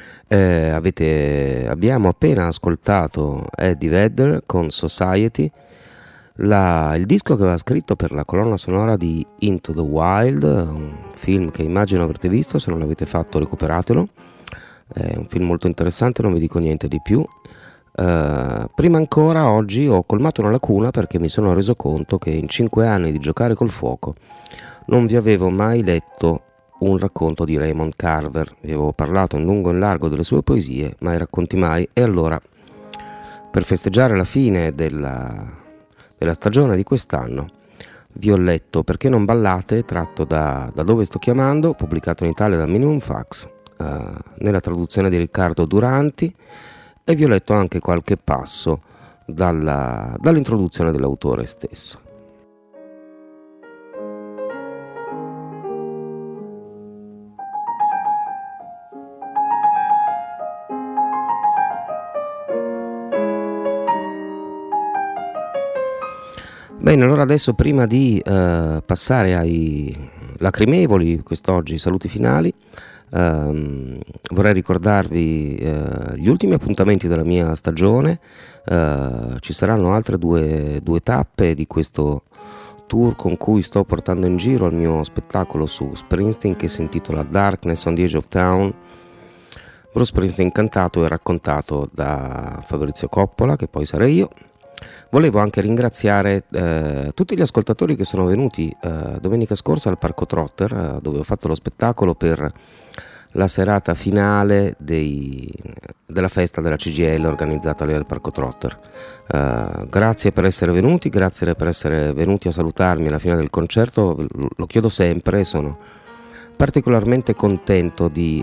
Abbiamo appena ascoltato Eddie Vedder con Society, il disco che aveva scritto per la colonna sonora di Into the Wild, un film che immagino avrete visto. Se non l'avete fatto, recuperatelo, è un film molto interessante, non vi dico niente di più. Prima ancora, oggi ho colmato una lacuna perché mi sono reso conto che in 5 anni di Giocare col Fuoco non vi avevo mai letto un racconto di Raymond Carver. Vi avevo parlato in lungo e in largo delle sue poesie, ma i racconti mai. E allora, per festeggiare la fine della stagione di quest'anno, vi ho letto Perché non ballate, tratto da Dove sto chiamando, pubblicato in Italia da Minimum Fax, nella traduzione di Riccardo Duranti, e vi ho letto anche qualche passo dall'introduzione dell'autore stesso. Bene, allora adesso prima di passare ai lacrimevoli, quest'oggi saluti finali, vorrei ricordarvi gli ultimi appuntamenti della mia stagione. Ci saranno altre due tappe di questo tour con cui sto portando in giro il mio spettacolo su Springsteen, che si intitola Darkness on the Edge of Town. Bruce Springsteen cantato e raccontato da Fabrizio Coppola, che poi sarei io. Volevo anche ringraziare tutti gli ascoltatori che sono venuti domenica scorsa al Parco Trotter, dove ho fatto lo spettacolo per la serata finale della festa della CGIL organizzata lì al Parco Trotter. Grazie per essere venuti, grazie per essere venuti a salutarmi alla fine del concerto, lo chiedo sempre, sono particolarmente contento di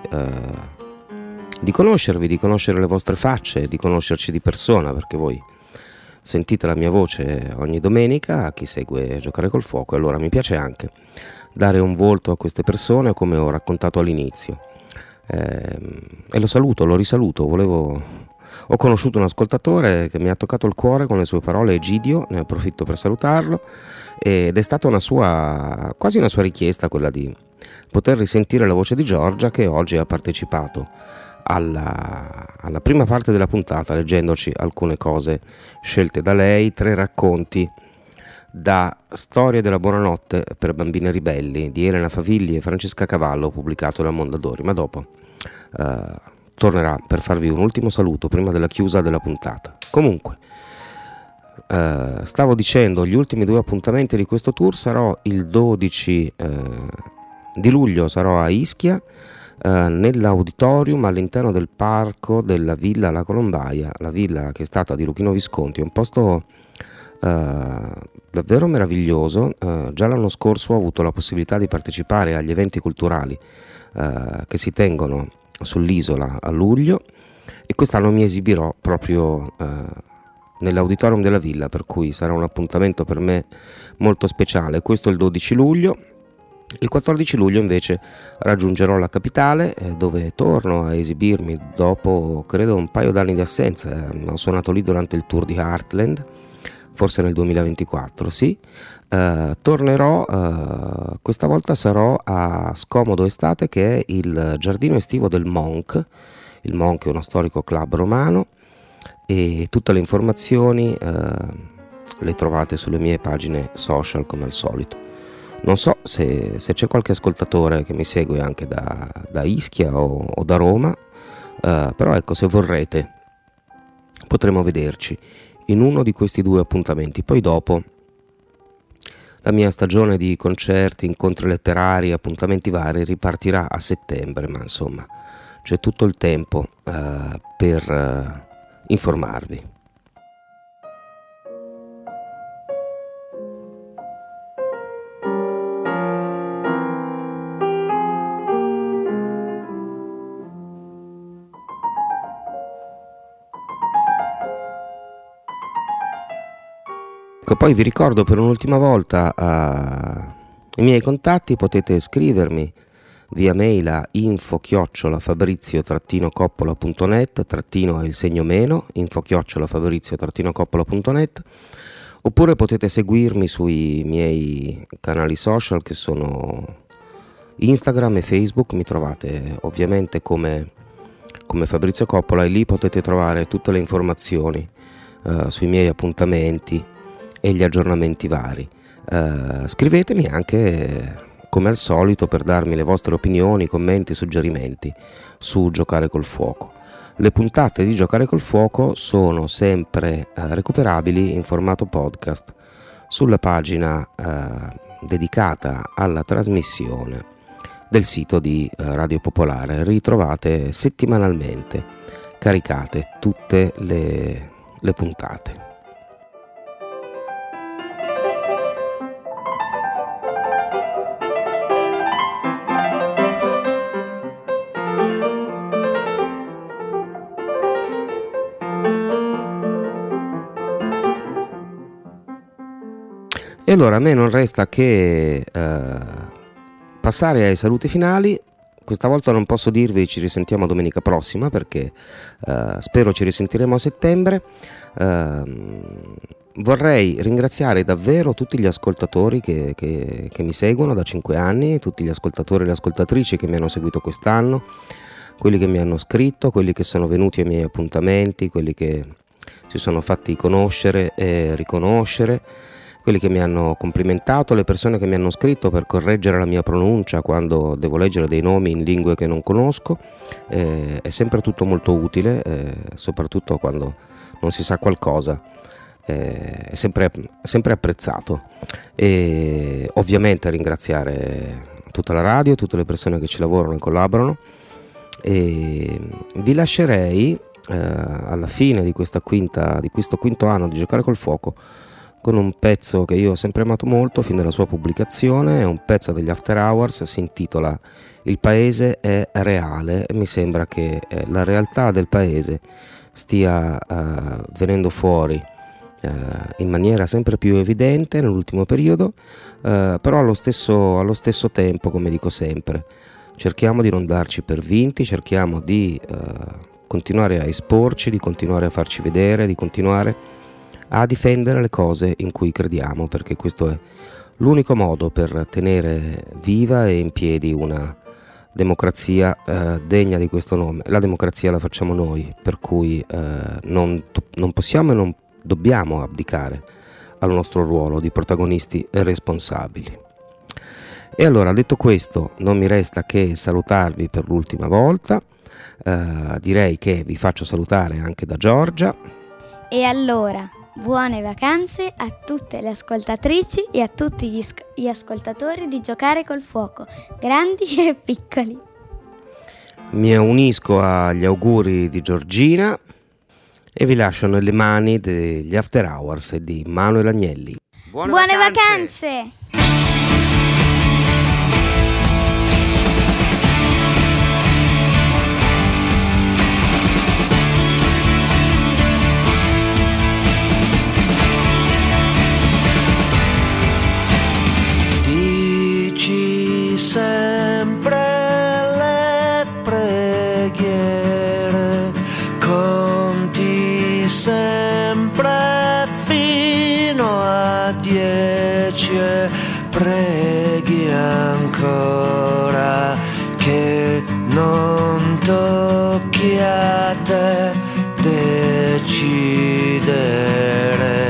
conoscervi, di conoscere le vostre facce, di conoscerci di persona, perché voi sentite la mia voce ogni domenica, a chi segue Giocare col Fuoco, e allora mi piace anche dare un volto a queste persone, come ho raccontato all'inizio. E lo saluto, lo risaluto. Ho conosciuto un ascoltatore che mi ha toccato il cuore con le sue parole, Egidio, ne approfitto per salutarlo, ed è stata quasi una sua richiesta quella di poter risentire la voce di Giorgia, che oggi ha partecipato alla prima parte della puntata leggendoci alcune cose scelte da lei, 3 racconti da Storie della buonanotte per bambine ribelli di Elena Favilli e Francesca Cavallo, pubblicato da Mondadori, ma dopo tornerà per farvi un ultimo saluto prima della chiusa della puntata. Comunque, stavo dicendo, gli ultimi 2 appuntamenti di questo tour: sarò il 12 di luglio, sarò a Ischia, nell'auditorium all'interno del parco della Villa La Colombaia, la villa che è stata di Luchino Visconti, un posto davvero meraviglioso. Già l'anno scorso ho avuto la possibilità di partecipare agli eventi culturali che si tengono sull'isola a luglio, e quest'anno mi esibirò proprio nell'auditorium della villa, per cui sarà un appuntamento per me molto speciale. Questo è il 12 luglio. Il 14 luglio invece raggiungerò la capitale, dove torno a esibirmi dopo credo un paio d'anni di assenza. Ho suonato lì durante il tour di Heartland, forse nel 2024, sì. Tornerò, questa volta sarò a Scomodo Estate, che è il giardino estivo del Monk. Il Monk è uno storico club romano, e tutte le informazioni le trovate sulle mie pagine social come al solito. Non so se c'è qualche ascoltatore che mi segue anche da Ischia o da Roma, però ecco, se vorrete potremo vederci in uno di questi 2 appuntamenti. Poi dopo la mia stagione di concerti, incontri letterari, appuntamenti vari ripartirà a settembre, ma insomma c'è tutto il tempo per informarvi. Poi vi ricordo per un'ultima volta i miei contatti: potete scrivermi via mail a info@fabrizio-coppola.net, trattino è il segno meno, info@fabrizio-coppola.net, oppure potete seguirmi sui miei canali social, che sono Instagram e Facebook. Mi trovate ovviamente come Fabrizio Coppola, e lì potete trovare tutte le informazioni sui miei appuntamenti e gli aggiornamenti vari. Scrivetemi anche come al solito per darmi le vostre opinioni, commenti, suggerimenti su Giocare col Fuoco. Le puntate di Giocare col Fuoco sono sempre recuperabili in formato podcast sulla pagina dedicata alla trasmissione del sito di Radio Popolare. Ritrovate settimanalmente caricate tutte le puntate. E allora a me non resta che passare ai saluti finali. Questa volta non posso dirvi ci risentiamo domenica prossima, perché spero ci risentiremo a settembre. Vorrei ringraziare davvero tutti gli ascoltatori che mi seguono da 5 anni, tutti gli ascoltatori e le ascoltatrici che mi hanno seguito quest'anno, quelli che mi hanno scritto, quelli che sono venuti ai miei appuntamenti, quelli che si sono fatti conoscere e riconoscere, quelli che mi hanno complimentato, le persone che mi hanno scritto per correggere la mia pronuncia quando devo leggere dei nomi in lingue che non conosco. È sempre tutto molto utile, soprattutto quando non si sa qualcosa. È sempre apprezzato. E ovviamente ringraziare tutta la radio, tutte le persone che ci lavorano e collaborano, e vi lascerei alla fine di questo quinto anno di Giocare col Fuoco con un pezzo che io ho sempre amato molto fin dalla sua pubblicazione. È un pezzo degli After Hours, si intitola Il paese è reale, e mi sembra che la realtà del paese stia venendo fuori in maniera sempre più evidente nell'ultimo periodo, però allo stesso tempo, come dico sempre, cerchiamo di non darci per vinti, cerchiamo di continuare a esporci, di continuare a farci vedere, di continuare a difendere le cose in cui crediamo, perché questo è l'unico modo per tenere viva e in piedi una democrazia degna di questo nome. La democrazia la facciamo noi, per cui non possiamo e non dobbiamo abdicare al nostro ruolo di protagonisti e responsabili. E allora, detto questo, non mi resta che salutarvi per l'ultima volta. Direi che vi faccio salutare anche da Giorgia. E allora, buone vacanze a tutte le ascoltatrici e a tutti gli ascoltatori di Giocare col Fuoco, grandi e piccoli. Mi unisco agli auguri di Giorgina e vi lascio nelle mani degli After Hours di Manuel Agnelli. Buone vacanze! Dici sempre le preghiere, conti sempre fino a 10 e preghi ancora che non tocchi a te decidere.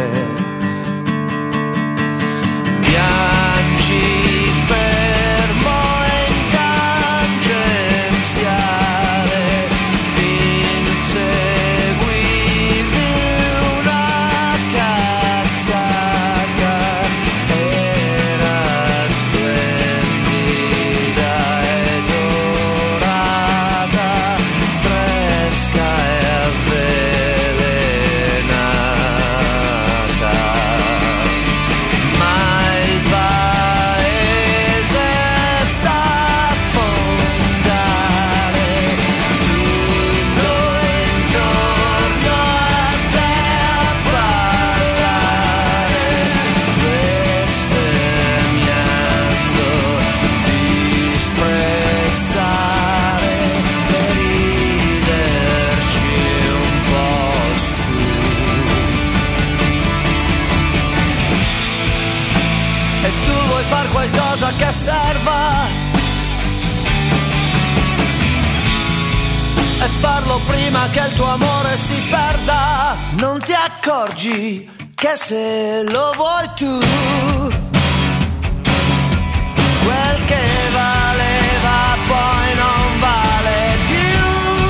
Che serva e farlo prima che il tuo amore si perda. Non ti accorgi che se lo vuoi tu, quel che valeva poi non vale più.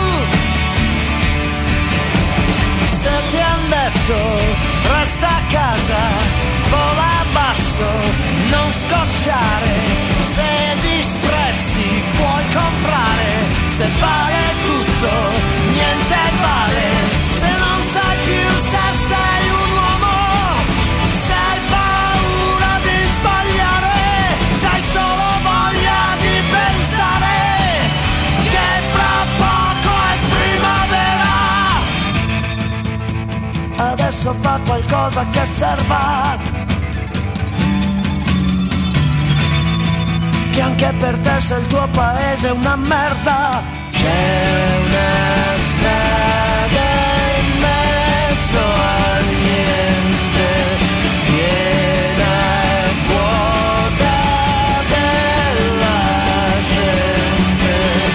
Se ti han detto resta a casa, vola basso, non scocciare. Se disprezzi puoi comprare, se vale tutto niente vale. Se non sai più se sei un uomo, se hai paura di sbagliare, se hai solo voglia di pensare che fra poco è primavera. Adesso fa qualcosa che serva, che anche per te se il tuo paese è una merda. C'è